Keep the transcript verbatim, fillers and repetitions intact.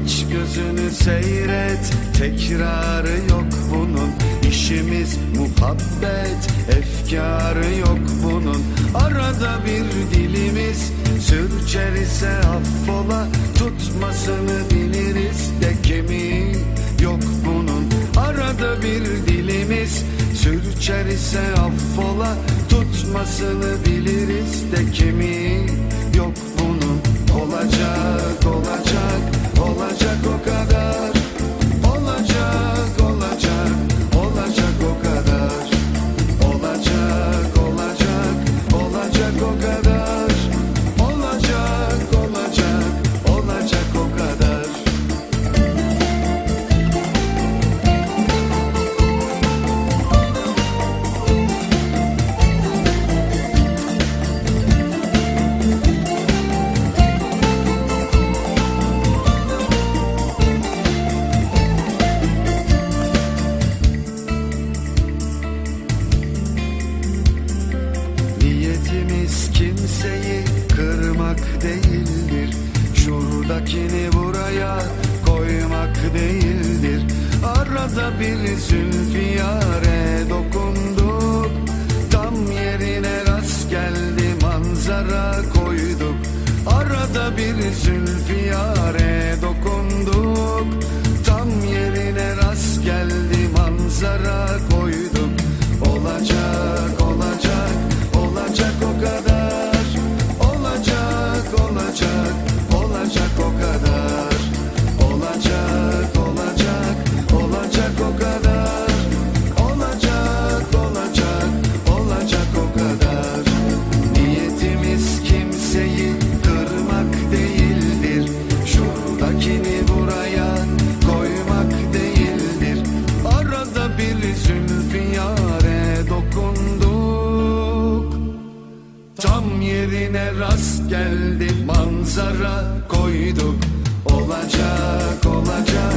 Aç gözünü seyret, tekrarı yok bunun. İşimiz muhabbet, efkarı yok bunun. Arada bir dilimiz sürçer ise affola, tutmasını biliriz de kemiği yok bunun. Arada bir dilimiz sürçer ise affola, tutmasını biliriz de kemiği yok bunun. Olacak, olacak, olacak o kadar. Olacak, olacak, olacak o kadar. Olacak, olacak, olacak o kadar. Olacak, olacak, olacak o kadar. Niyetimiz kimseyi kırmak değildir. Şuradakini buraya koymak değildir. Arada bir zülfiyare dokunduk, tam yerine rast geldi manzara koyduk. Arada bir zülfiyare dokunduk, tam yerine rast geldi manzara koyduk. Olacak, olacak, olacak o kadar. Olacak, olacak, olacak o kadar. Olacak, olacak, olacak o kadar. Olacak, olacak, olacak o kadar. Niyetimiz kimseyi kırmak değildir. Şuradakini buraya koymak değildir. Arada bir zülfiyare dokunduk, tam yerine rast geldi manzara koyduk. Olacak, olacak,